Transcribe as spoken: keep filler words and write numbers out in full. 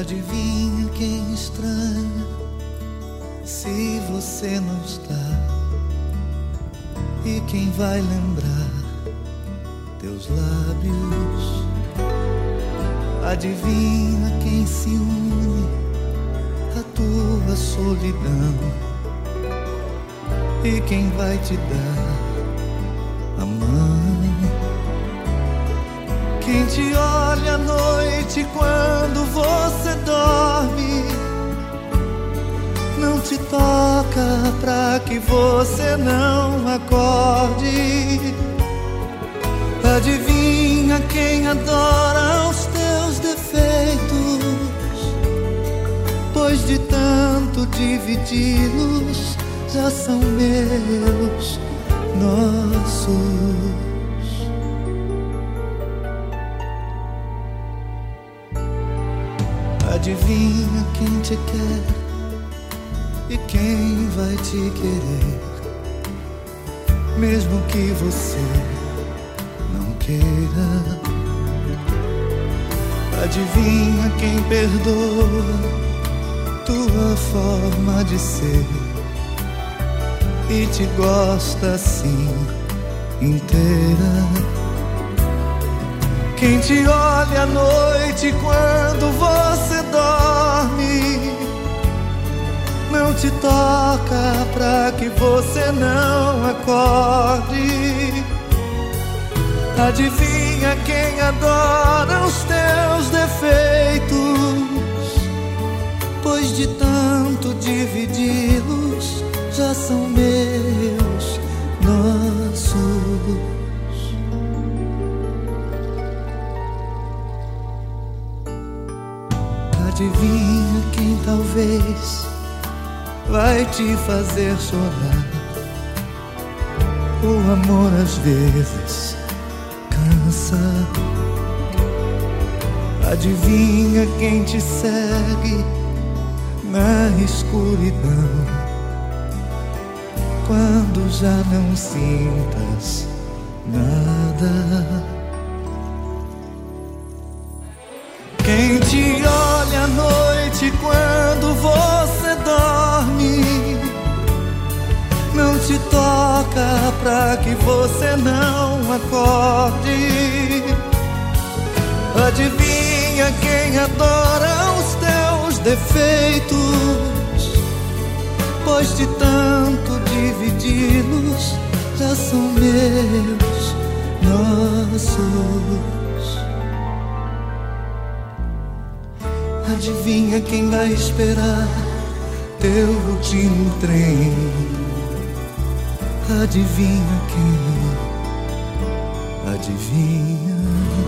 Adivinha quem estranha se você não está? E quem vai lembrar teus lábios? Adivinha quem se une à tua solidão? E quem vai te dar a mão? Quem te olha à noite quando você dorme, não te toca pra que você não acorde. Adivinha quem adora os teus defeitos, pois de tanto dividi-los já são meus, nossos. Adivinha quem te quer e quem vai te querer, mesmo que você não queira. Adivinha quem perdoa tua forma de ser e te gosta assim inteira. Quem te olha à noite quando você dorme, não te toca pra que você não acorde. Adivinha quem adora os teus defeitos, pois de tanto dividi-los já são meus, nossos. Adivinha quem talvez vai te fazer chorar. O amor às vezes cansa. Adivinha quem te segue na escuridão, quando já não sintas nada. Quem te olha à noite quando você dorme, não te toca pra que você não acorde. Adivinha quem adora os teus defeitos, pois de tanto dividi-los já são meus, nossos. Adivinha quem vai esperar teu último trem? Adivinha quem? Adivinha?